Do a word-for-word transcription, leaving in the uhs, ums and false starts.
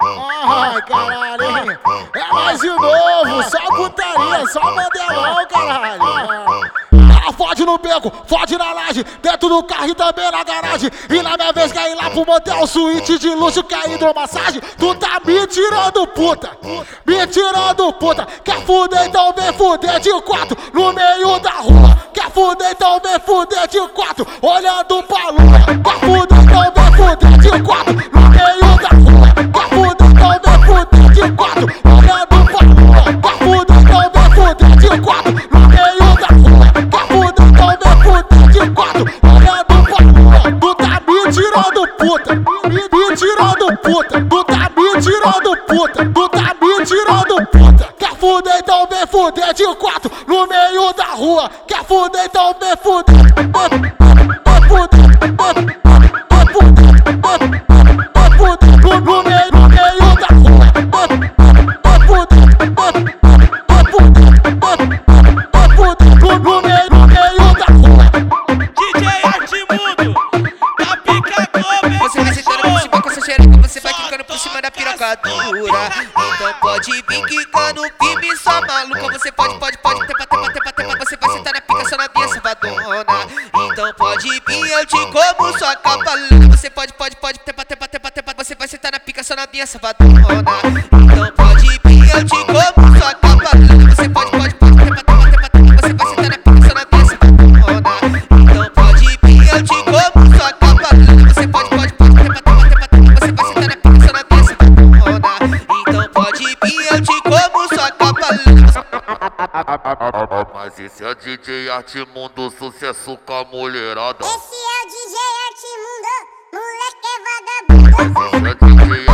Ai, caralho, hein? É mais de novo, só putaria, só mandelão, caralho. Ela fode no beco, fode na laje, dentro do carro e também na garagem. E na minha vez quer ir lá pro motel, suíte de luxo, quer hidromassagem. Tu tá me tirando, puta, me tirando, puta. Quer fuder, então vem fuder de quatro no meio da rua. Quer fuder, então vem fuder de quatro, olhando pra lua. Quer fuder, então vem fuder de quatro no meio da rua. Quer fuder, então vem fuder de quatro, olhando pra lua. Quer fuder, então vem fuder de quatro no meio da rua. Quer fuder, então vem fuder de quatro, olhando pra lua. Tu tá me tirando, puta, me, me tirando, puta. Tu tá me tirando, puta, tu tá me tirando, puta. Quer fuder, então vem fuder de quatro no meio da rua. Quer fuder, então vem fuder, vem, vem fuder, vem, vem fuder, vem, vem fuder no, no meio, no meio da rua. Vem, vem fuder, vem, vem fuder, vem, vem fuder no, no meio, no meio da rua. D J Artimundo, da Pica Globo. Você vai sentando por cima com essa xereca, você vai quicando por cima da piroca dura. Então pode vir quicando firme, só maluca. Você pode, pode, pode, tepa, tepa, tepa, tepa. Você vai sentar na pica só na minha safadona. Então pode vir, eu te como sua cavaleira. Você pode, pode, pode, tepa, tepa, tepa, tepa. Você vai sentar na pica só na minha safadona. Então pode vir, eu te como sua cavaleira. Você pode, pode, pode, tepa, tepa, tepa, tepa. Você vai sentar na pica só na minha safadona. Então pode vir, eu te como sua cavaleira. Você pode, pode, pode, tepa, tepa, tepa, tepa. Você vai sentar na pica só na minha safadona. Então pode vir, eu te como sua cavaleira. Mas esse é D J Artimundo, sucesso com a mulherada. Esse é o D J Artimundo, moleque é vagabundo. Mas esse é D J